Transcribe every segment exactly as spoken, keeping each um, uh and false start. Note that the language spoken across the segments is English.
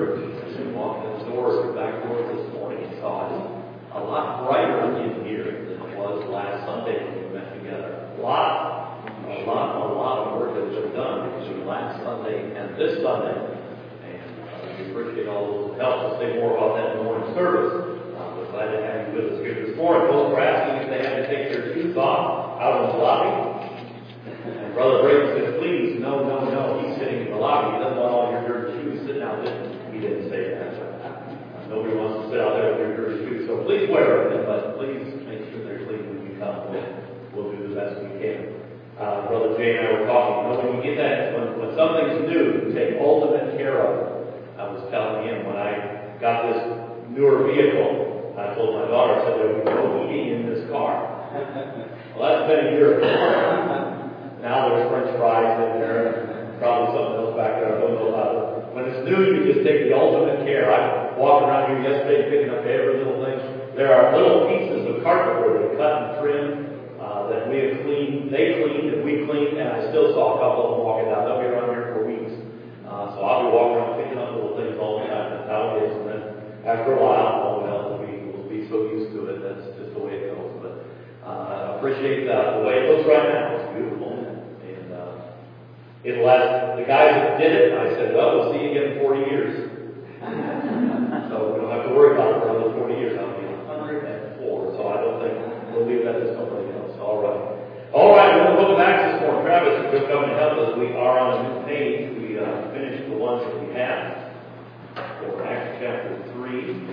church. As we walked in the doors back doors this morning, and saw it a lot brighter in here than it was last Sunday when we met together. A lot, a lot, a lot of work has been done between last Sunday and this Sunday. And uh, we appreciate all those who helped. We'll say more about that in the morning service. Uh, we're glad to have you with us here this morning. Those were asking if they had to take their shoes off out in the lobby. And Brother Brady said, please, no, no, no. He's sitting in the lobby. He doesn't want all your dirty shoes sitting out there. He didn't say that. Uh, nobody wants to sit out there with your dirty shoes. So please wear them, but please make sure they're clean when you come. We'll, we'll do the best we can. Uh, Brother Jay and I were talking. You know, when you get that, when, when something's new, you take ultimate care of it. I was telling him when I got this newer vehicle, I told my daughter, I said, there will be no heating in this car. Well, that's been a year ago. Now there's French fries in there, and probably something else back there. I don't know about it. When it's new, you just take the ultimate care. I walked around here yesterday picking up every little thing. There are little pieces of carpet where they cut and trim uh, that we have cleaned. They cleaned and we cleaned, and I still saw a couple of them walking down. They'll be around here for weeks. Uh, so I'll be walking around picking up little things all the time. That's how it is. And then after a while, oh well, we'll be, we'll be so used to it. That's just the way it goes. But uh, I appreciate that. The way it looks right now, it's beautiful. It'll last. The guys that did it, I said, well, we'll see you again in forty years. So we don't have to worry about it for another forty years. I'll be one hundred four. So I don't think we'll leave that to somebody else. All right. All right, we're going to look back this morning. Travis, if you'll come and help us, we are on a new page. We uh, finished the ones that we had for Acts chapter three.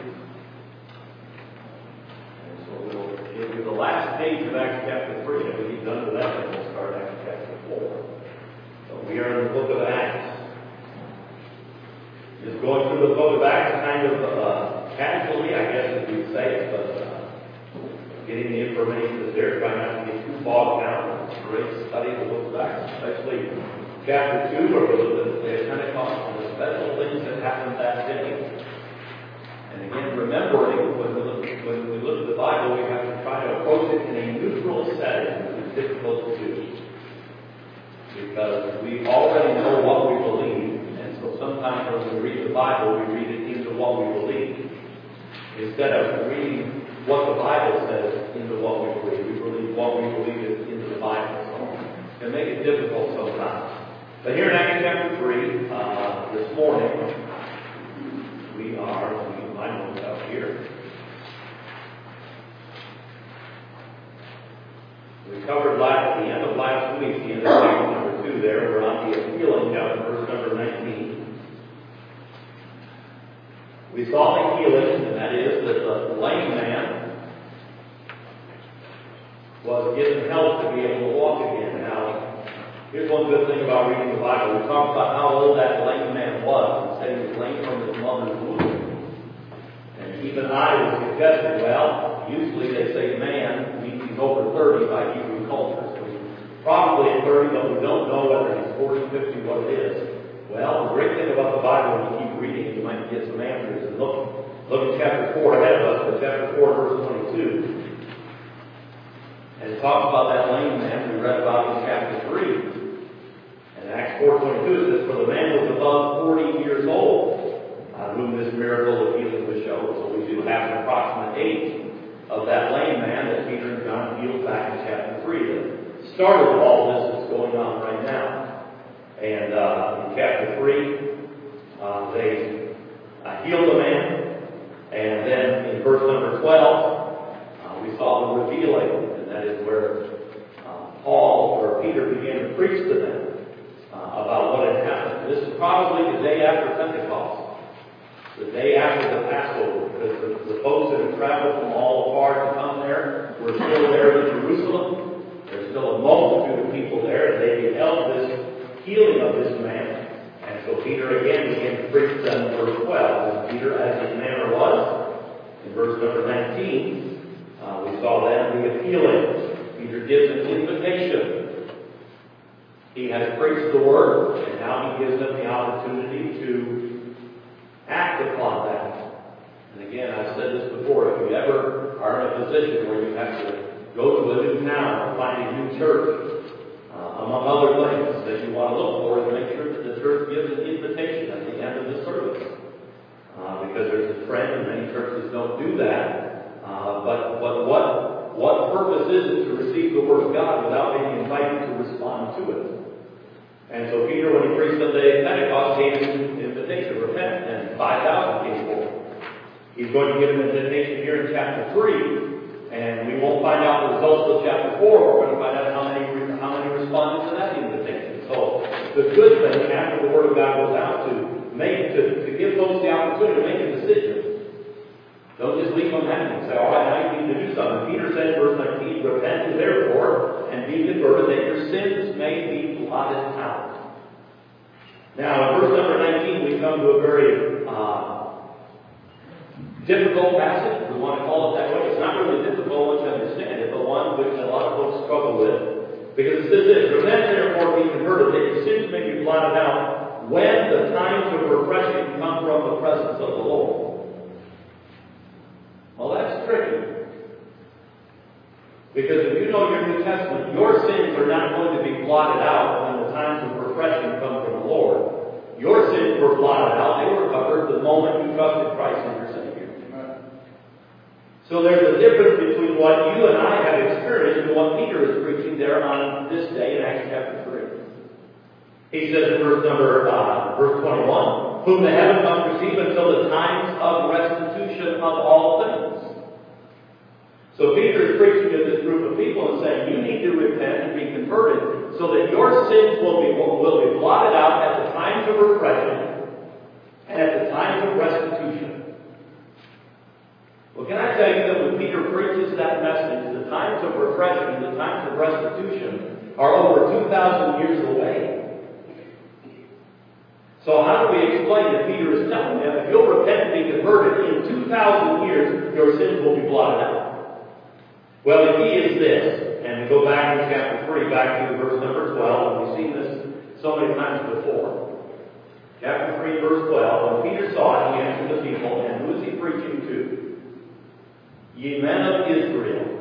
And so we'll give you the last page of Acts chapter three. And when we're done with that, then we'll start Acts chapter four. We are in the book of Acts. Just going through the book of Acts kind of uh, casually, I guess if you'd say it, but uh, getting the information that's there, trying not to get too bogged down. It's a great study of the book of Acts, especially chapter two, where we look at the day of Pentecost and the special things that happened that day. And again, remembering when we look, when we look at the Bible, we have to try to approach it in a neutral setting, which is difficult to do. Because we already know what we believe, and so sometimes when we read the Bible, we read it into what we believe. Instead of reading what the Bible says into what we believe, we believe what we believe is into the Bible. So it can make it difficult sometimes. But here in Acts chapter three, uh, this morning, we are, let me get my notes out here. We covered last, the end of last week, the end of chapter number two there. We're on the healing chapter, verse number nineteen. We saw the healing, and that is that the lame man was given help to be able to walk again. Now, here's one good thing about reading the Bible. We talked about how old that lame man was, and said he was lame from his mother's womb. And even I was suggesting, well, usually they say man means he's over thirty by Hebrew culture. So he's probably at thirty, but we don't know whether he's forty, fifty, what it is. Well, the great thing about the Bible, when you keep reading, you might get some answers. And look, look at chapter four ahead of us, but chapter four, verse twenty-two. And it talks about that lame man we read about in chapter three. And Acts four twenty-two says, for the man was above forty years old, on whom this miracle of healing was shown. So we do have an approximate age of that lame man that Peter and John healed back in chapter three. That started all this that's going on right now. And uh, in chapter three, uh, they uh, healed the man. And then in verse number twelve, uh, we saw the revealing. And that is where uh, Paul, or Peter, began to preach to them uh, about what had happened. This is probably the day after Pentecost. The day after the Passover, because the, the folks that have traveled from all afar to come there were still there in Jerusalem. There's still a multitude of people there, and they beheld this healing of this man. And so Peter again began to preach to them in verse twelve. And Peter, as his manner was, in verse number nineteen, uh, we saw that the appealing. Peter gives an invitation. He has preached the word, and now he gives them the opportunity to act upon that. And again, I've said this before, if you ever are in a position where you have to go to a new town and find a new church, uh, among other things that you want to look for, is make sure that the church gives an invitation at the end of the service. churches don't do that. Uh, but but what what purpose is it to receive the Word of God without being invited to respond to it? And so Peter, when he preached on the day of Pentecost, gave him an invitation to repent, and five thousand came forward. He's going to give him an invitation here in chapter three, and we won't find out the results of chapter four. We're going to find out how many how many responded to that invitation. So the good thing after the Word of God goes out to make to, to give folks the opportunity to make a decision. Don't just leave them hanging and say, all right, now you need to do something. Peter says, verse nineteen, repent therefore and be converted, that your sins may be blotted out. Now, in verse number nineteen, we come to a very uh, difficult passage. We want to call it that way. It's not really difficult once you understand it, but one which a lot of folks struggle with. Because it says this, repent therefore, be converted, that your sins may be blotted out, when the times of refreshing come from the presence of the Lord. Well, that's tricky. Because if you know your New Testament, your sins are not going to be blotted out when the times of refreshing come from the Lord. Your sins were blotted out. They were covered the moment you trusted Christ as your Savior. So there's a difference between what you and I have experienced and what Peter is preaching there on this day in Acts chapter three. He says in verse number uh, verse twenty-one, whom the heaven must receive until the times of restitution of all things. So Peter is preaching to this group of people and saying, you need to repent and be converted so that your sins will be, will be blotted out at the times of refreshing and at the times of restitution. Well, can I tell you that when Peter preaches that message, the times of refreshing, the times of restitution are over two thousand years away. So how do we explain that Peter is telling them, if you'll repent and be converted, in two thousand years, your sins will be blotted out? Well, the key is this, and we go back in chapter three, back to verse number twelve, and we've seen this so many times before. Chapter three, verse twelve, when Peter saw it, he answered the people, and who is he preaching to? Ye men of Israel,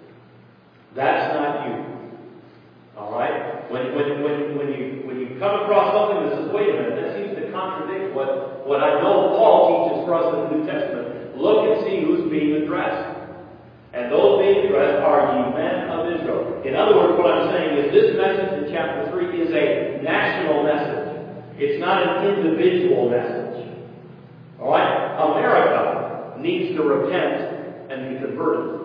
that's not you. All right? When, when, when, when, you, when you come across something that says, wait a minute, that seems to contradict what, what I know Paul teaches for us in the New Testament, look and see who's being addressed. And those being addressed are ye men of Israel. In other words, what I'm saying is this message in chapter three is a national message. It's not an individual message. All right? America needs to repent and be converted.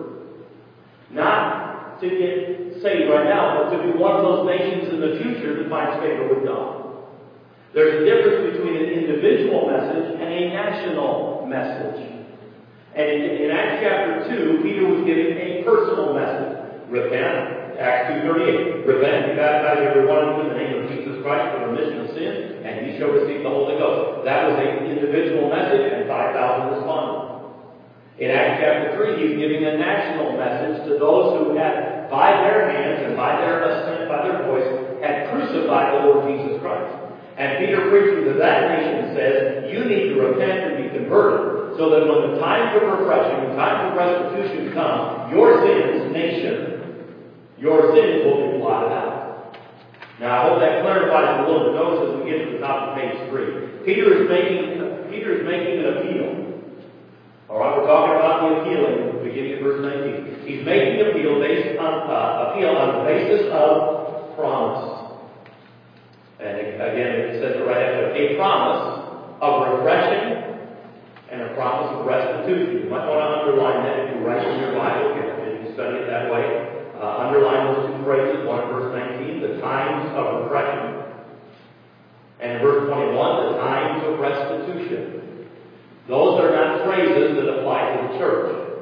Not to get saved right now, but to be one of those nations in the future that finds favor with God. There's a difference between an individual message and a national message. And in, in Acts chapter two, Peter was giving a personal message. Repent, Acts two thirty-eight. Repent, be baptized every one of you in the name of Jesus Christ for the remission of sins, and ye shall receive the Holy Ghost. That was an individual message, and five thousand responded. In Acts chapter three, he's giving a national message to those who had, by their hands and by their assent, by their voice, had crucified the Lord Jesus Christ. And Peter preaching to that nation says, you need to repent and be converted, so that when the times of refreshing, the times of restitution come, your sins, nation, your sins will be blotted out. Now, I hope that clarifies a little bit. Notice as we get to the top of page three. Peter is making, Peter is making an appeal. All right, we're talking about the appeal in the beginning of verse nineteen. He's making an appeal based on uh, appeal on the basis of promise. And again, it says right after a promise of refreshing and a promise of restitution. You might want to underline that if you write in your Bible, if you study it that way. Uh, underline those two phrases. One in verse nineteen, the times of refreshing, and in verse twenty-one, the times of restitution. Those are not phrases that apply to the church.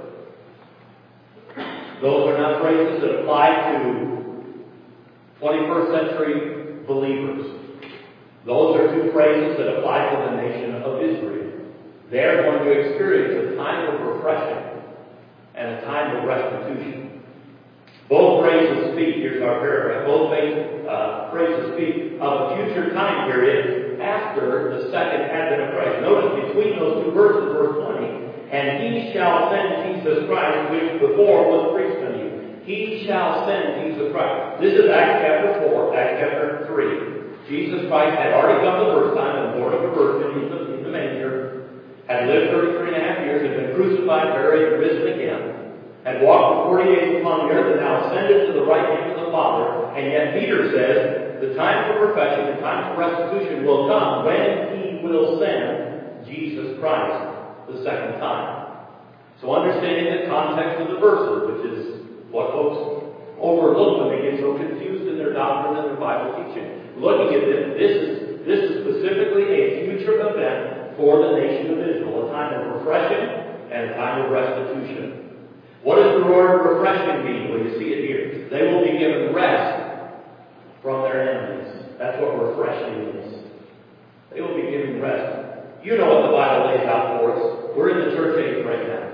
Those are not phrases that apply to twenty-first century believers. Those are two phrases that apply to the nation of Israel. They're going to experience a time of refreshing and a time of restitution. Both phrases speak, here's our paragraph, both uh, phrases speak of a future time period after the second advent of Christ. Notice between those two verses, verse twenty, and he shall send Jesus Christ, which before was preached unto you. He shall send Jesus Christ. This is Acts chapter four, Acts chapter three. Jesus Christ had already come the first time and born of a virgin in the, in the manger, had lived thirty-three and a half years, had been been crucified, buried, and risen again, had walked for forty days upon the earth, and now ascended to the right hand of the Father. And yet Peter says, the time for perfection, the time for restitution will come when he will send Jesus Christ the second time. So understanding the context of the verses, which is what folks overlook when they get so confused in their doctrine and their Bible teaching. Looking at this, this is, this is specifically a future event for the nation of Israel, a time of refreshing and a time of restitution. What does the word refreshing mean? Well, you see it here. They will be given rest from their enemies. That's what refreshing means. They will be given rest. You know what the Bible lays out for us. We're in the church age right now.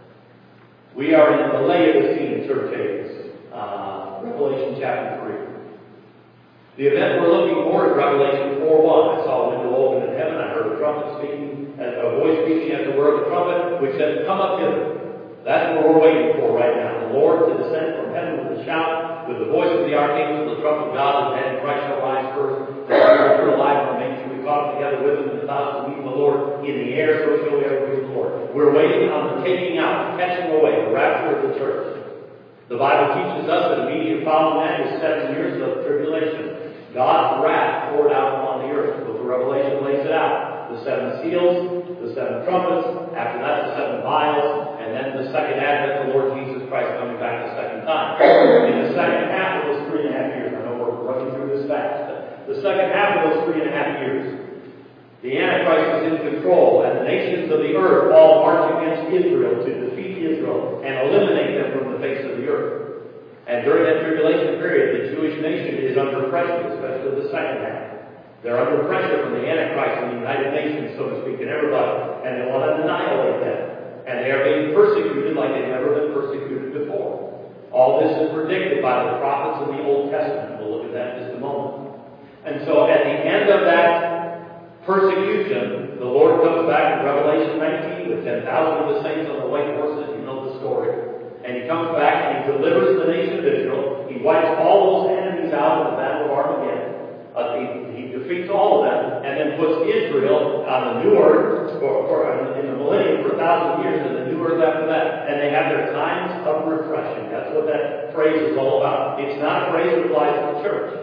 We are in the Laodicean church age. Uh, Revelation chapter three. The event we're looking for is Revelation four one. I saw a window open in heaven. I heard a trumpet speaking, a voice speaking as it were of a trumpet, which said, "Come up hither." That's what we're waiting for right now. The Lord to descend from heaven with a shout, with the voice of the archangel, the trump of God, and then Christ shall rise first. The spirits are alive and remain to be caught together with him in the clouds to meet the Lord in the air, so shall we ever be with the Lord. We're waiting on the taking out, catching away, the rapture of the church. The Bible teaches us that immediate following that is seven years of tribulation. God's wrath poured out upon the earth. The book of Revelation lays it out. The seven seals, the seven trumpets, after that the seven vials, and then the second advent, the Lord Jesus Christ coming back the second time. In the second half of those three and a half years, I know we're running through this fast, but the second half of those three and a half years, the Antichrist is in control, and the nations of the earth all march against Israel to defeat Israel and eliminate them from the face of the earth. And during that tribulation period, the Jewish nation is under pressure, especially the second half. They're under pressure from the Antichrist and the United Nations, so to speak, and everybody, and they want to annihilate them. And they are being persecuted like they've never been persecuted before. All this is predicted by the prophets of the Old Testament. We'll look at that in just a moment. And so at the end of that persecution, the Lord comes back in Revelation nineteen with ten thousand of the saints on the white horses. You know the story. And he comes back and he delivers the nation of Israel. He wipes all those enemies out in the battle of Armageddon. Uh, he, he defeats all of them and then puts Israel on the new earth for, for, in the millennium for a thousand years and the new earth after that. And they have their times of refreshing. That's what that phrase is all about. It's not a phrase that applies to the church.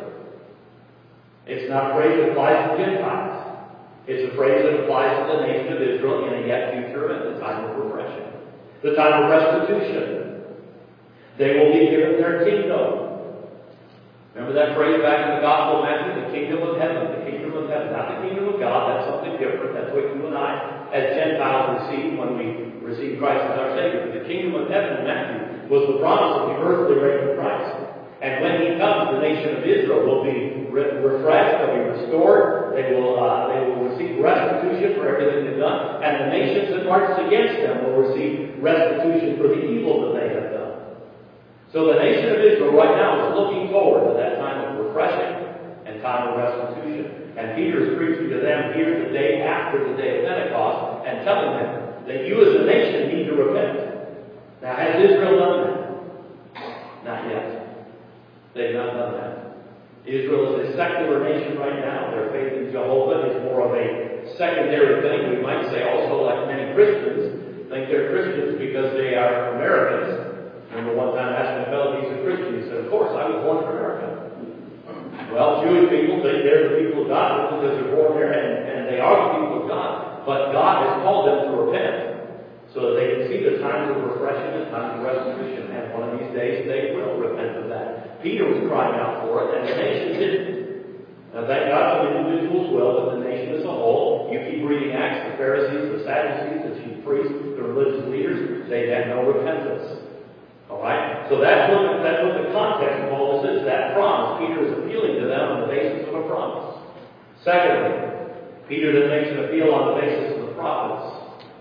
It's not a phrase that applies to Gentiles. It's a phrase that applies to the nation of Israel in a yet future and the time of refreshing. The time of restitution. They will be given their kingdom. Remember that phrase back in the Gospel of Matthew? The kingdom of heaven. The kingdom of heaven. Not the kingdom of God. That's something different. That's what you and I, as Gentiles, receive when we receive Christ as our Savior. But the kingdom of heaven in Matthew was the promise of the earthly reign of Christ. And when he comes, the nation of Israel will be re- refreshed, they'll be restored, they will uh, they will receive restitution for everything they've done, and the nations that marched against them will receive restitution for the evil that they have done. So the nation of Israel right now is looking forward to that time of refreshing and time of restitution. And Peter is preaching to them here the day after the day of Pentecost and telling them that you as a nation need to repent. Now, has Israel done that? Not yet. They've not done that. Israel is a secular nation right now. Their faith in Jehovah is more of a secondary thing. We might say also, like many Christians, think they're Christians because they are Americans. Remember one time I asked my fellow, he's a Christian. He said, of course, I was born in America. Well, Jewish people think they're the people of God because they're born here, and, and they are the people of God. But God has called them to repent so that they can see the times of refreshing and times of restitution. And one of these days, they will repent of that. Peter was crying out for it, and the nation didn't. Now, thank God some individuals will, but the nation as a whole, you keep reading Acts, the Pharisees, the Sadducees, the chief priests, the religious leaders, they had no repentance. All right? So that's what, the, that's what the context of all this is. That promise, Peter is appealing to them on the basis of a promise. Secondly, Peter then makes an appeal on the basis of the prophets.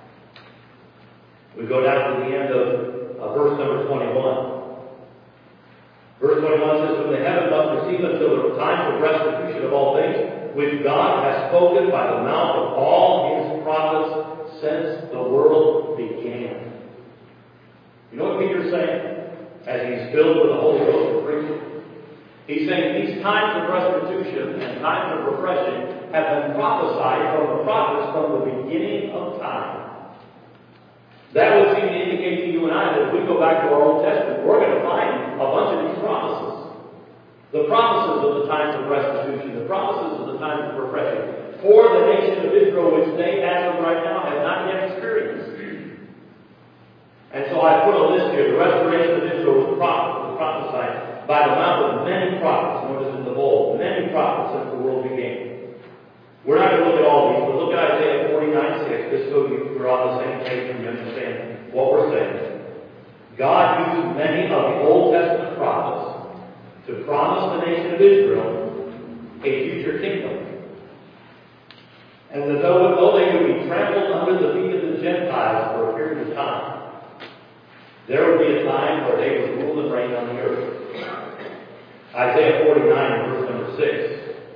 We go down to the end of uh, verse number twenty-one. Verse twenty-one says, "When the heaven must receive until the time of restitution of all things, which God has spoken by the mouth of all his prophets since the world began." You know what Peter's saying? As he's filled with the Holy Ghost and preaching. He's saying these times of restitution and times of refreshing have been prophesied from the prophets from the beginning of time. That would seem to indicate to you and I that if we go back to our Old Testament, we're going to find a bunch of these promises. The promises of the times of restitution, the promises of the times of refreshing, for the nation of Israel, which they, as of right now, have not yet experienced. And so I put a list here. The restoration of Israel was, prophet, was prophesied by the mouth of many prophets. Notice in the bold, many prophets since the world began. We're not going to look at all these, but look at Isaiah forty-nine six, just so we're on the same page and you understand what we're saying. God used many of the Old Testament prophets to promise the nation of Israel a future kingdom. And that though, though they would be trampled under the feet of the Gentiles for a period of time, there would be a time where they would rule and reign on the earth. Isaiah forty-nine, verse number six.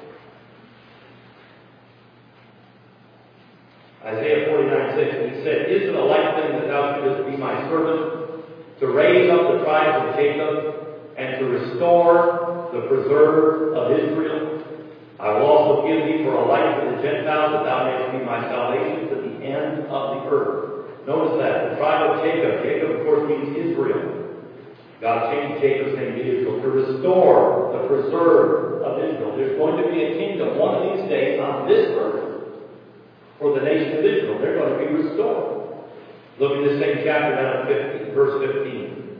Isaiah forty-nine six, and he said, Is it a light thing that thou shouldest be my servant, to raise up the tribes of Jacob, and to restore the preserved of Israel? I will also give thee for a light to the Gentiles, that thou mayest be my salvation to the end of the earth. Notice that. The tribe of Jacob. Jacob, of course, means Israel. God changed Jacob's name to Israel. To restore the preserved of Israel. There's going to be a kingdom one of these days on this earth for the nation of Israel. They're going to be restored. Look at this same chapter down at fifteen, verse fifteen.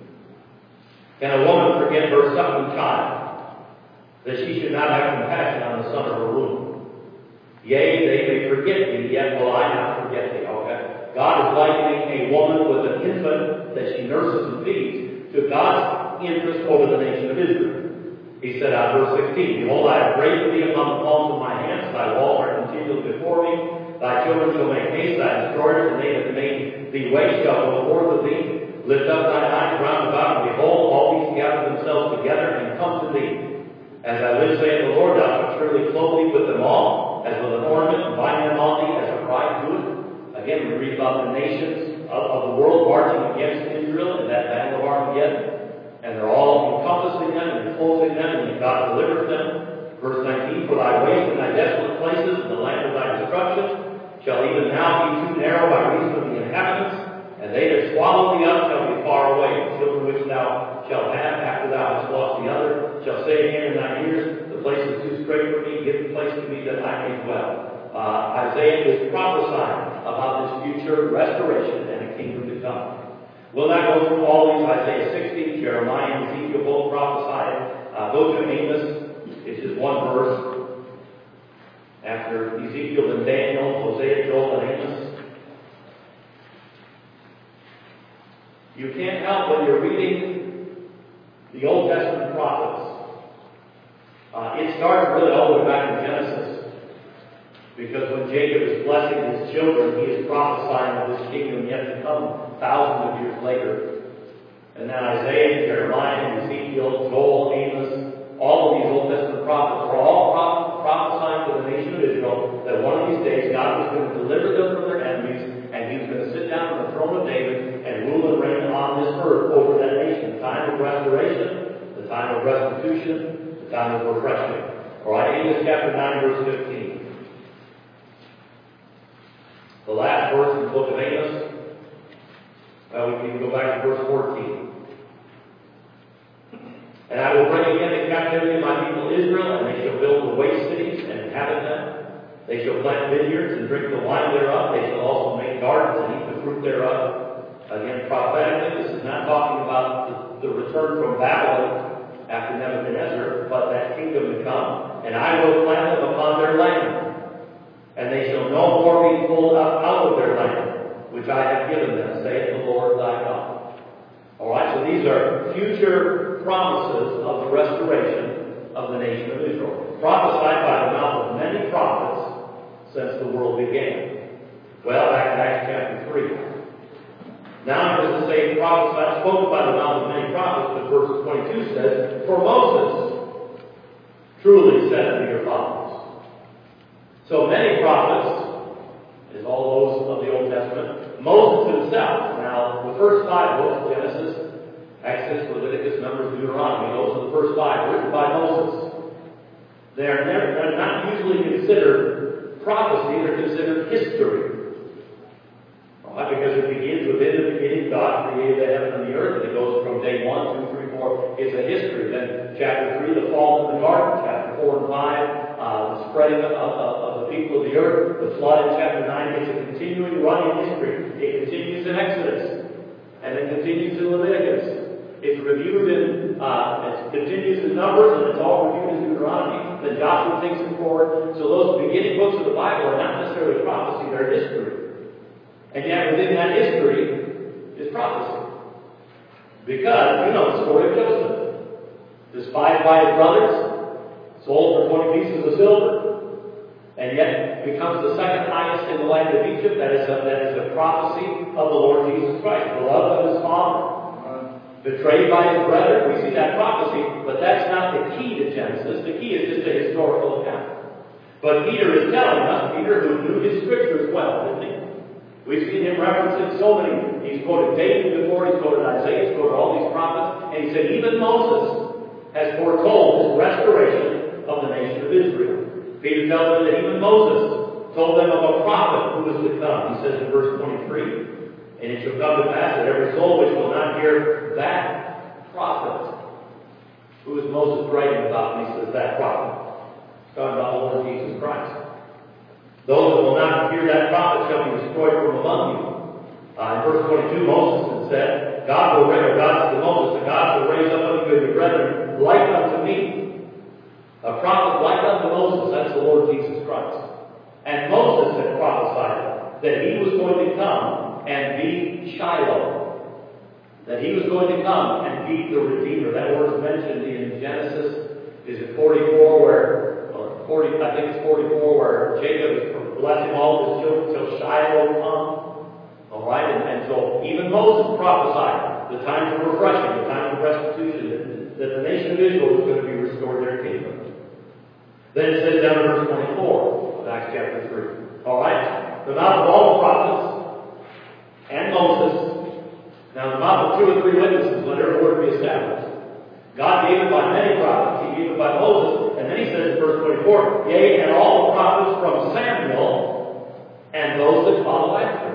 Can a woman forget her suckling child, that she should not have compassion on the son of her womb? Yea, they may forget thee, yet will I not forget thee. Okay? God is likening a woman with an infant that she nurses and feeds to God's interest over the nation of Israel. He said out verse sixteen, Behold, I have raised thee upon the palms of my hands, thy walls are continually before me. Thy children shall make haste, thy destroyers, and they that made thee waste shall go forth of thee. Lift up thine eyes round about, and behold, all these gather themselves together and come to thee. As I live, saith the Lord, thou shalt surely clothe thee with them all, as with an ornament, and bind them on thee as a bride doeth. Again, we read about the nations of, of the world marching against Israel in that battle of Armageddon. And they're all encompassing them and enclosing them, and God delivers them. Verse nineteen, For thy waste and thy desolate places, and the land of thy destruction, shall even now be too narrow by reason of the inhabitants, and they that swallow thee up shall be far away. The children which thou shalt have after thou hast lost the other shall say again in thine ears, The place is too strait for me, give the place to me that I may dwell. Uh, Isaiah is prophesying about this future restoration and a kingdom to come. We'll not go through all these. Isaiah sixty, Jeremiah and Ezekiel both prophesied. Uh, go to Amos. It's just one verse. After Ezekiel and Daniel, Hosea, Joel, and Amos. You can't help when you're reading the Old Testament prophets. Uh, it starts really all the way back in Genesis. Because when Jacob is blessing his children, he is prophesying of this kingdom yet to come thousands of years later. And then Isaiah, Jeremiah, Ezekiel, Joel, Amos, all of these Old Testament prophets are all prophesying to the nation of Israel that one of these days God was going to deliver them from their enemies, and he was going to sit down on the throne of David and rule and reign on this earth over that nation. The time of restoration, the time of restitution, the time of refreshing. All right, Amos chapter nine, verse fifteen. The last verse in the book of Amos. Well, we can go back to verse fourteen. And I will bring again the captivity of my people Israel, and they shall build the waste cities and inhabit them. They shall plant vineyards and drink the wine thereof. They shall also make gardens and eat the fruit thereof. Again, prophetically, this is not talking about the, the return from Babylon after Nebuchadnezzar, but that kingdom to come. And I will plant them upon their land, and they shall no more be pulled up out of their land, which I have given them, saith the Lord thy God. All right, so these are future promises of the restoration of the nation of Israel, prophesied by the mouth of many prophets since the world began. Well, back to Acts chapter three. Now, just to say prophesied, spoken by the mouth of many prophets, but verse twenty-two says, For Moses truly said unto your fathers. So many prophets, as all those of the Old Testament, Moses himself. Now, the first five books, Genesis, Exodus, Leviticus, Numbers, Deuteronomy, those are the first five written by Moses. They are never, they're not usually considered prophecy, they're considered history. Right? Because it begins with individuals spreading of, of, of the people of the earth. The flood in chapter nine is a continuing running history. It continues in Exodus, and it continues in Leviticus. It's reviewed in, uh, it continues in Numbers, and it's all reviewed in Deuteronomy. Then Joshua takes it forward. So those beginning books of the Bible are not necessarily prophecy, they're history. And yet within that history is prophecy. Because, you know the story of Joseph. Despised by his brothers, sold for twenty pieces of silver, and yet becomes the second highest in the land of Egypt. That is a, that is a prophecy of the Lord Jesus Christ, beloved of his Father. Betrayed by his brethren, we see that prophecy, but that's not the key to Genesis. The key is just a historical account. But Peter is telling us, Peter who knew his scriptures well, didn't he? We've seen him referencing so many. He's quoted David before, he's quoted Isaiah, he's quoted all these prophets, and he said even Moses has foretold this restoration of the nation of Israel. Peter tells them that even Moses told them of a prophet who was to come. He says in verse twenty-three, and it shall come to pass that every soul which will not hear that prophet. Who is Moses writing about when he says that prophet? He's talking about the Lord Jesus Christ. Those that will not hear that prophet shall be destroyed from among you. Uh, in verse twenty-two, Moses said, God will raise, God said to Moses, and God will raise up unto you your brethren like unto me. A prophet like unto Moses, that's the Lord Jesus Christ. And Moses had prophesied that he was going to come and be Shiloh. That he was going to come and be the Redeemer. That word is mentioned in Genesis, is it forty-four where, or forty, I think it's forty-four where Jacob is blessing all his children till Shiloh come. Alright, and, and so even Moses prophesied the time of refreshing, the time of restitution, that, that the nation of Israel was going to be restored their kingdom. Then it says down in verse twenty-four of Acts chapter three. Alright, the mouth of all the prophets and Moses. Now the mouth of two or three witnesses, let every word be established. God gave it by many prophets, he gave it by Moses, and then he says in verse twenty-four, yea, and all the prophets from Samuel and those that follow after.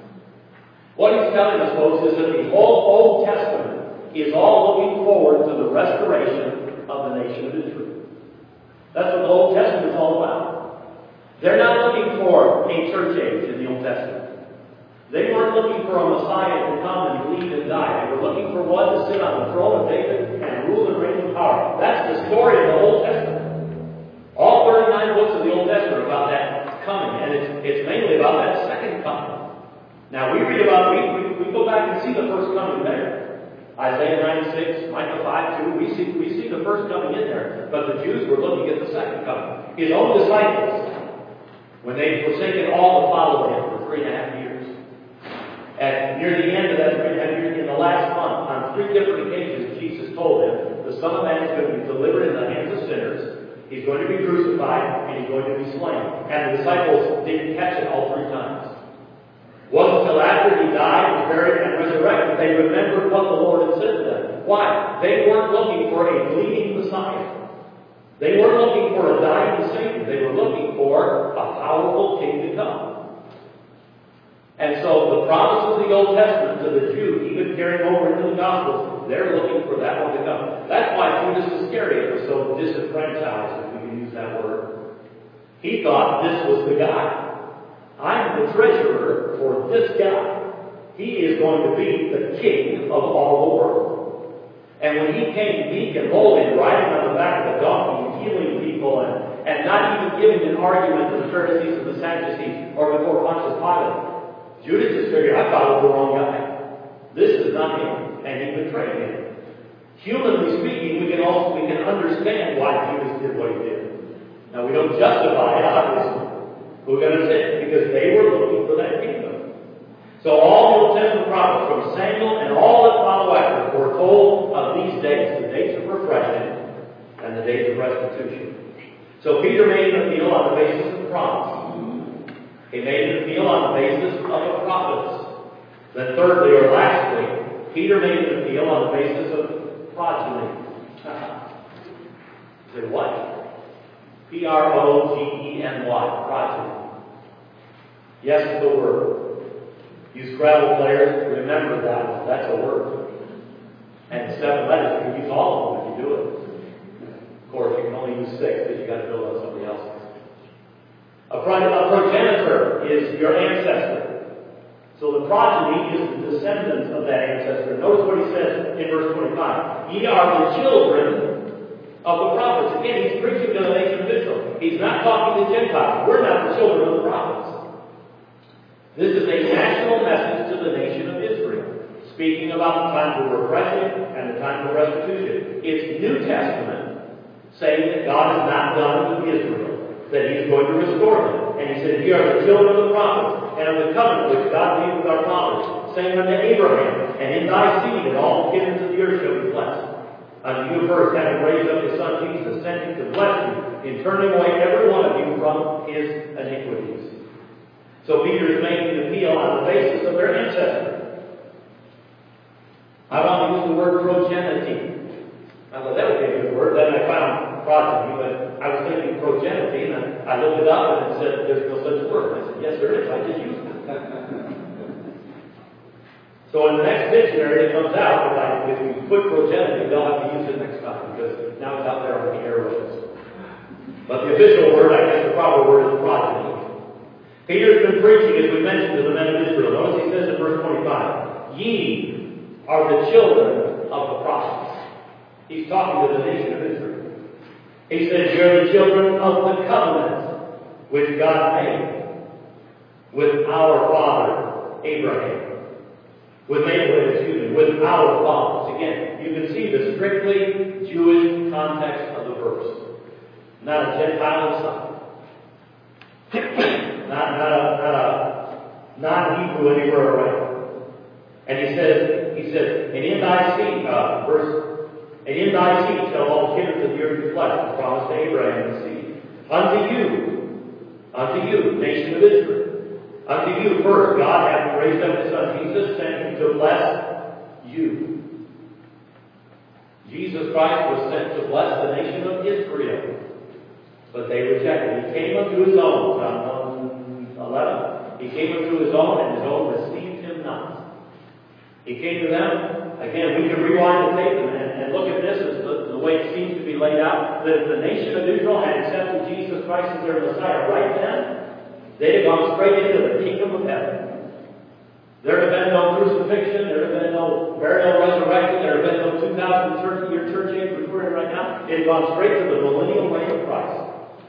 What he's telling us, folks, is that the whole Old Testament is all looking forward to the restoration of the nation of Israel. That's what the Old Testament is all about. They're not looking for a church age in the Old Testament. They weren't looking for a Messiah to come and bleed and die. They were looking for one to sit on the throne of David and rule and reign in power. That's the story of the Old Testament. All thirty-nine books of the Old Testament are about that coming, and it's, it's mainly about that second coming. Now, we read about, we, we, we go back and see the first coming there. Isaiah ninety-six, Micah five two, we see, we see the first coming in there. But the Jews were looking at the second coming. His own disciples, when they'd forsaken all to follow him for three and a half years. And near the end of that three and a half years, in the last month, on three different occasions, Jesus told them, the Son of Man is going to be delivered in the hands of sinners. He's going to be crucified, and he's going to be slain. And the disciples didn't catch it all three times. It wasn't until after he died, was buried, and resurrected, they remembered what the Lord had said to them. Why? They weren't looking for a bleeding Messiah. They weren't looking for a dying Savior. They were looking for a powerful King to come. And so the promise of the Old Testament to the Jew, even carrying over into the Gospels, they're looking for that one to come. That's why Judas Iscariot was so disenfranchised, if we can use that word. He thought this was the guy. I'm the treasurer for this guy. He is going to be the king of all the world. And when he came meek and lowly, riding on the back of a donkey and healing people and, and not even giving an argument to the Pharisees and the Sadducees or before Pontius Pilate, Judas just figured, I followed the wrong guy. This is not him. And he betrayed him. Humanly speaking, we can also we can understand why Judas did what he did. Now we don't justify it, obviously. We're going to say because they were looking for that kingdom. So all the Old Testament prophets from Samuel and all that follow after foretold of these days, the days of refreshing and the days of restitution. So Peter made an appeal on the basis of promise. He made an appeal on the basis of the prophets. Then thirdly or lastly, Peter made an appeal on the basis of progeny. Say what? P R O G E N Y, progeny. Yes, the word. You Scrabble players, remember that one. That's a word. And seven letters, you can use all of them if you do it. Of course, you can only use six because you got to build on somebody else's. A, pro- a progenitor is your ancestor. So the progeny is the descendants of that ancestor. Notice what he says in verse twenty-five. Ye are the children of the prophets. Again, he's preaching to the nation of Israel. He's not talking to Gentiles. We're not the children of the prophets. This is a national message to the nation of Israel, speaking about the time for repression and the time for restitution. It's New Testament saying that God is not done with Israel, that He is going to restore them. And He said, ye are the children of the prophets, and of the covenant which God made with our fathers, saying unto Abraham, and in thy seed, and all the kingdoms of the earth shall be blessed. Unto you first, having raised up His Son Jesus, sent Him to bless you, in turning away every one of you from his iniquities. So Peter is making an appeal on the basis of their ancestry. I want to use the word progenity. I thought that would be a good word. Then I found progeny, but I was thinking progenity, and I looked it up and it said there's no such word. I said, yes, there is. I just used it. So in the next dictionary that comes out, if, I, if you put progenity, they'll have to use it next time, because now it's out there on the airwaves. But the official word, I guess the proper word is progeny. Peter's been preaching, as we mentioned, to the men of Israel. Notice he says in verse twenty-five, ye are the children of the prophets. He's talking to the nation of Israel. He says, you're the children of the covenant which God made with our father, Abraham. With Abraham, excuse me, with our fathers. Again, you can see the strictly Jewish context of the verse. Not a Gentile son. Not, not a, not a non-Hebrew anywhere around. And he says, he says, and in thy seed, uh, verse, and in thy seed shall all the kingdoms of the earth be blessed, the promise to Abraham and seed. Unto you, unto you, nation of Israel, unto you first, God hath raised up His Son Jesus, sent Him to bless you. Jesus Christ was sent to bless the nation of Israel, but they rejected. He came unto His own, John one eleven. He came unto His own, and His own received Him not. He came to them. Again, we can rewind the tape and, and look at this as the, the way it seems to be laid out, that if the nation of Israel had accepted Jesus Christ as their Messiah right then, they'd have gone straight into the kingdom of heaven. There'd have been no crucifixion, there'd have been no burial, resurrection, there'd have been no two thousand year church age which we're in right now. It had gone straight to the millennial reign of Christ.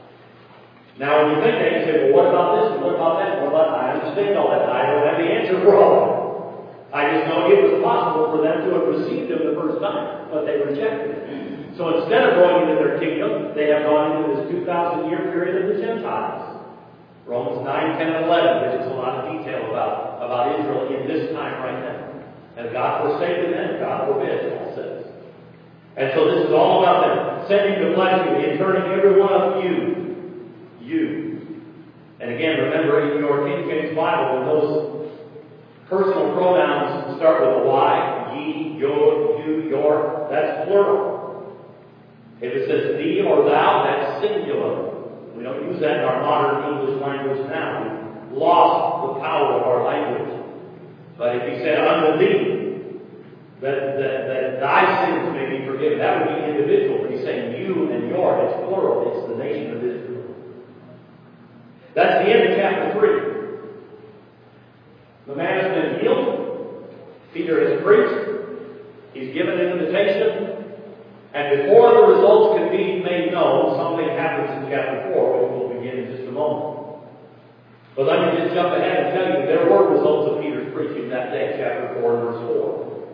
Now, when you think that, you say, well, what about this and what about that? What about, I understand all that. I don't have the answer for all of it. I just know it was possible for them to have received Him the first time, but they rejected it. So instead of going into their kingdom, they have gone into this two thousand year period of the Gentiles. Romans nine, ten, and eleven gives us a lot of detail about, about Israel in this time right now. And God forsaken them, God forbid, Paul says. And so this is all about them. Sending to bless you, in turning every one of you. You. And again, remember in your King James Bible, when those personal pronouns start with a Y, ye, your, you, your, that's plural. If it says thee or thou, that's singular. We don't use that in our modern English language now. We've lost the power of our language. But if he said unto thee, that, that, that thy sins may be forgiven, that would be individual. But he's saying you and your, it's plural. It's the nation of Israel. That's the end of chapter three. The man has been healed. Peter has preached. He's given an invitation. And before the results can be made known, something happens in chapter four, which we'll begin in just a moment. But let me just jump ahead and tell you, there were results of Peter's preaching that day, chapter four, verse four.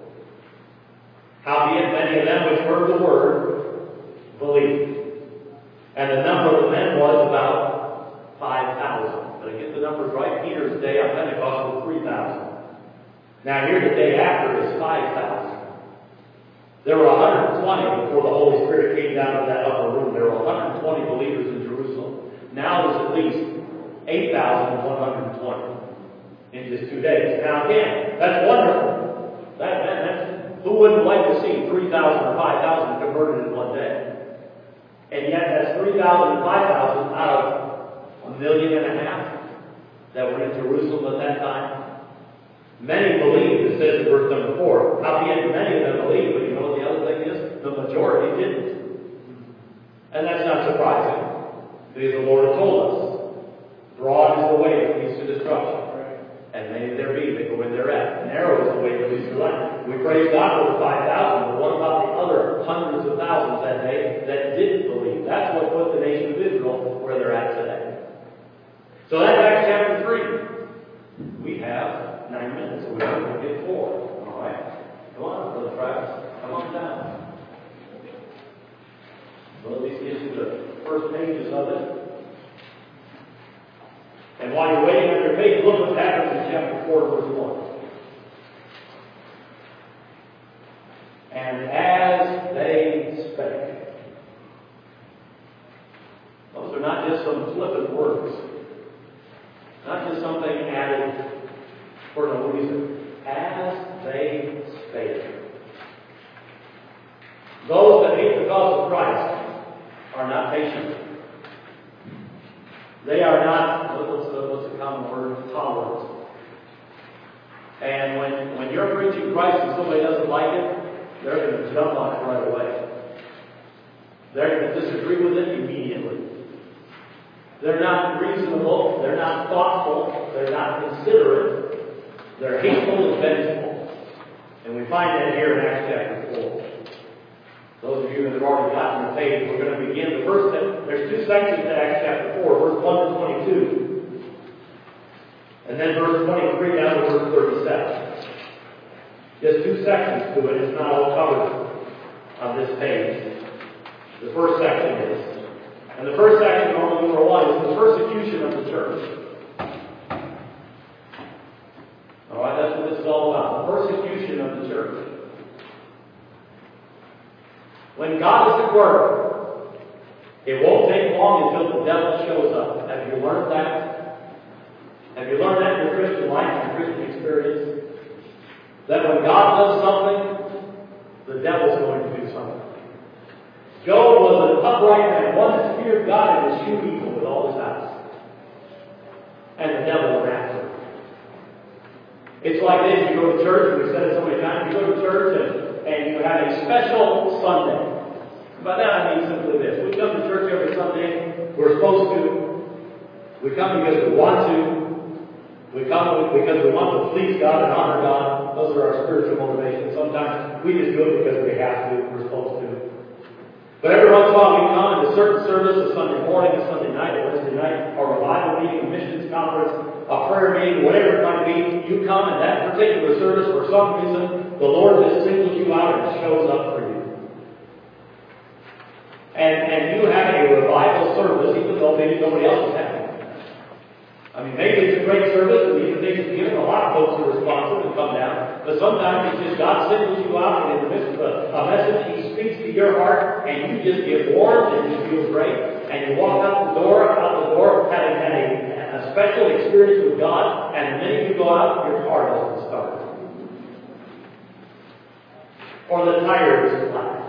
Howbeit many of them which heard the word believed. And the number of the men was about five thousand. But I get the numbers right. Peter's day on Pentecost was three thousand. Now here the day after is five thousand. There were one hundred twenty before the Holy Spirit came down to that upper room. There were one hundred twenty believers in Jerusalem. Now there's at least eight thousand one hundred twenty in just two days. Now again, that's wonderful. That, that, that's, who wouldn't like to see three thousand or five thousand converted in one day? And yet that's three thousand and five thousand out of a million and a half that were in Jerusalem at that time. Many believed, it says in verse number four. Howbeit many of them believed, but you know what the other thing is? The majority didn't. And that's not surprising, because the Lord had told us We praise God for the five thousand, but what about the other hundreds of thousands that day that didn't believe? That's what put the nation of Israel where they're at today. So that's Acts chapter three. We have nine minutes, so we're going to get four. All right? Come on, Brother Travis. Come on down. Well, at least get you the first pages of it. And while you're waiting on your page, look what happens in chapter four, verse one. And as they spake. Those are not just some flippant words. Not just something added for no reason. As they spake. Those that hate the cause of Christ are not patient. They are not, what's the, what's the common word? Tolerant. And when, when you're preaching Christ and somebody doesn't like it, they're going to jump on it right away. They're going to disagree with it immediately. They're not reasonable. They're not thoughtful. They're not considerate. They're hateful and vengeful. And we find that here in Acts chapter four. Those of you that have already gotten the page, we're going to begin the first. There's two sections in Acts chapter four, verse one to twenty-two. And then verse twenty-three down to verse thirty-seven. Just two sections to it. It's not all covered on this page. The first section is. And the first section, Roman numeral one, is the persecution of the church. Alright, that's what this is all about. The persecution of the church. When God is at work, it won't take long until the devil shows up. Have you learned that? Have you learned that in your Christian life and Christian experience? That when God does something, the devil's going to do something. Job was an upright man, one that feared God and eschewed evil with all his house. And the devil went after him. It's like this, you go to church, and we've said it so many times, you go to church and, and you have a special Sunday. By that I mean simply this. We come to church every Sunday, we're supposed to. We come because we want to. We come because we want to please God and honor God. Those are our spiritual motivations. Sometimes we just do it because we have to, we're supposed to. But every once in a while we come into a certain service, a Sunday morning, a Sunday night, a Wednesday night, a revival meeting, a missions conference, a prayer meeting, whatever it might be. You come in that particular service, for some reason, the Lord just singles you out and shows up for you. And, and you have a revival service, even though maybe nobody else is having it. I mean, maybe it's a great service, and even things are given. A lot of folks are responsive and come down. But sometimes it's just God singles you out, and in the midst of a, a message, He speaks to your heart, and you just get warmed, and you feel great. And you walk out the door, out the door, having had a, a special experience with God, and the minute you go out, your car doesn't start. Or the tire is flat.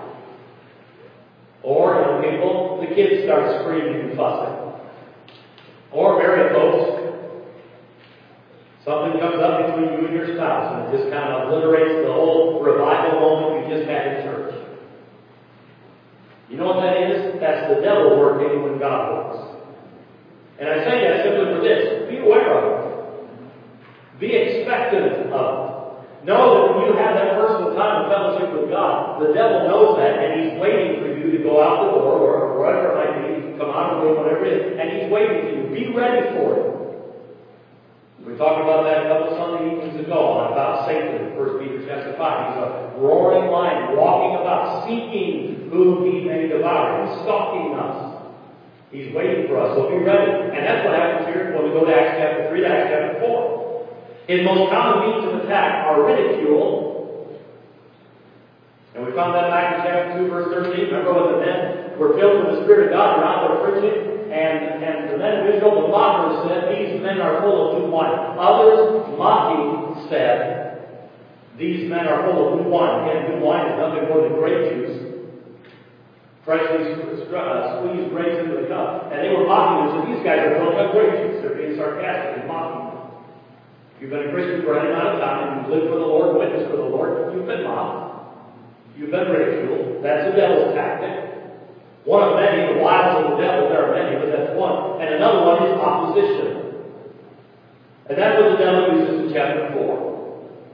Or, young people, the kids start screaming and fussing. Or, married folks, something comes up between you and your spouse, and it just kind of obliterates the whole revival moment you just had in church. You know what that is? That's the devil working when God works. And I say that simply for this. Be aware of it. Be expectant of it. Know that when you have that personal time of fellowship with God, the devil knows that, and he's waiting for you to go out the door, or wherever it might be, come out of the room, whatever it is, and he's waiting for you. Be ready for it. We talked about that a couple of Sunday evenings ago, about Satan in First Peter chapter five. He's a roaring lion, walking about, seeking whom he may devour. He's stalking us. He's waiting for us, so be ready. And that's what happens here when we go to Acts chapter three to Acts chapter four. His most common means of attack are ridicule. And we found that back in chapter two, verse thirteen. Remember when the men were filled with the Spirit of God, were out there preaching, and, and the men of Israel, the mockers, said, "These men are full of new wine." Others, mocking, said, "These men are full of new wine." Again, new wine is nothing more than grape juice. Freshly uh, squeezed grapes into the cup. And they were mocking them, so these guys are filling up grape juice. They're being sarcastic and mocking them. You've been a Christian for any amount of time, and you've lived for the Lord, witnessed for the Lord, you've been mocked. You've been ridiculed. That's the devil's tactic. One of many, the wiles of the devil, there are many, but that's one. And another one is opposition. And that's what the devil uses in chapter four.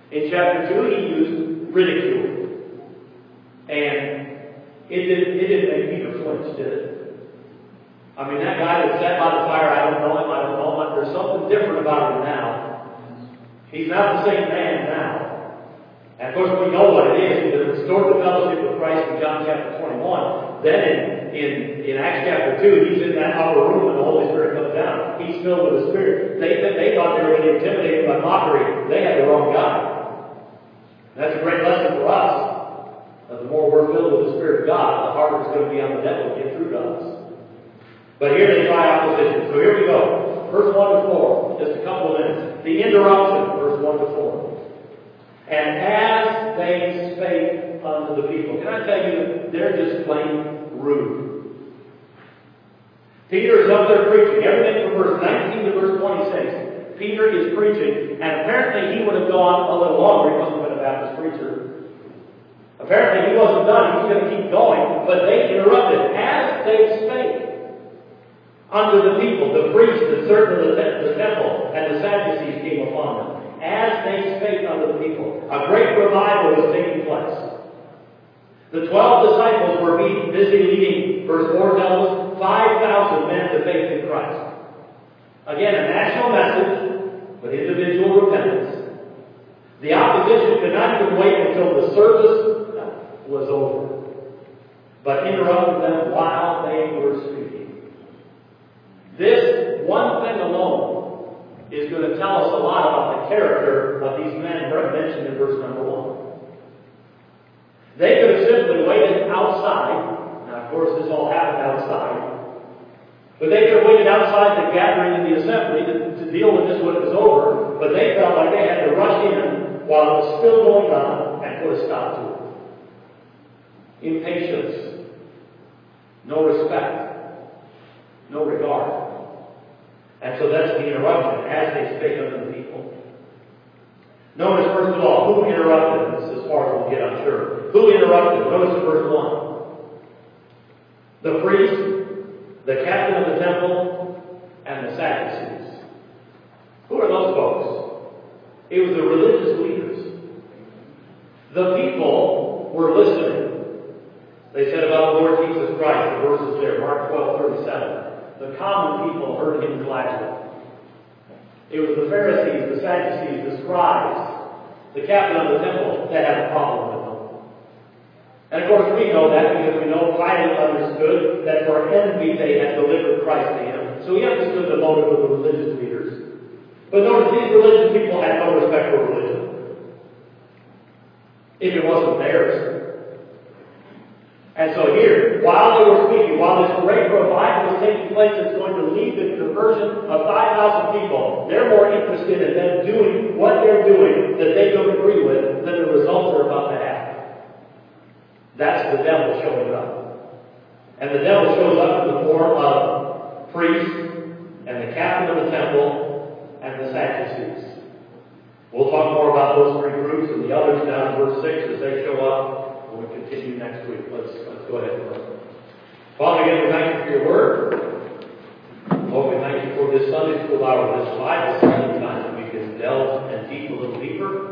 In chapter two, he used ridicule. And it didn't, it didn't make Peter flinch, did it? I mean, that guy that sat by the fire, I don't know him, I don't know him. There's something different about him now. He's not the same man now. And of course, we know what it is. He restored the fellowship with Christ in John chapter twenty-one. Then in, in, in Acts chapter two, he's in that upper room and the Holy Spirit comes down. He's filled with the Spirit. They, they thought they were going to intimidate him by mockery. They had the wrong guy. That's a great lesson for us. Uh, the more we're filled with the Spirit of God, the harder it's going to be on the devil to get through to us. But here they try opposition. So here we go. Verse one to four. Just a couple of minutes. The interruption. Verse one to four. And as they spake unto the people. Can I tell you, they're just plain rude. Peter is up there preaching. Everything from verse nineteen to verse twenty-six. Peter is preaching. And apparently he would have gone a little longer. He wasn't been a Baptist preacher. Apparently he wasn't done. He was going to keep going. But they interrupted. As they spake unto the people, the priests, the certain of the, the temple, and the Sadducees came upon them. As they spake unto the people, a great revival was taking place. The twelve disciples were busy leading, verse four tells us, five thousand men to faith in Christ. Again, a national message, but individual repentance. The opposition could not even wait until the service was over, but interrupted them while they were speaking. This one thing alone is going to tell us a lot about the character of these men mentioned in verse number one. They could have simply waited outside. Now, of course, this all happened outside. But they could have waited outside the gathering in the assembly to, to deal with this when it was over. But they felt like they had to rush in while it was still going on and put a stop to it. Impatience. No respect. No regard. And so that's the interruption, as they spake unto the people. Notice, first of all, who interrupted? This is as far as we'll get, I'm sure. Who interrupted? Notice verse one. The priest, the captain of the temple, and the Sadducees. Who are those folks? It was the religious leaders. The people were listening. They said about the Lord Jesus Christ, the verses there, Mark twelve thirty-seven. The common people heard him gladly. It was the Pharisees, the Sadducees, the scribes, the captain of the temple that had a problem with them. And of course we know that because we know Pilate understood that for envy they had delivered Christ to him. So he understood the motive of the religious leaders. But notice these religious people had no respect for religion. If it wasn't theirs. And so here, while they were speaking, while this great revival was taking place that's going to lead to the conversion of five thousand people, they're more interested in them doing what they're doing that they don't agree with than the results are about to happen. That's the devil showing up. And the devil shows up in the form of priests and the captain of the temple and the Sadducees. We'll talk more about those three groups and the others down in verse six as they show up. We'll continue next week. Let's, let's go ahead and pray. Father, again, we thank you for your word. Lord, we thank you for this Sunday school hour, this Bible study time that we can delve and deep a little deeper.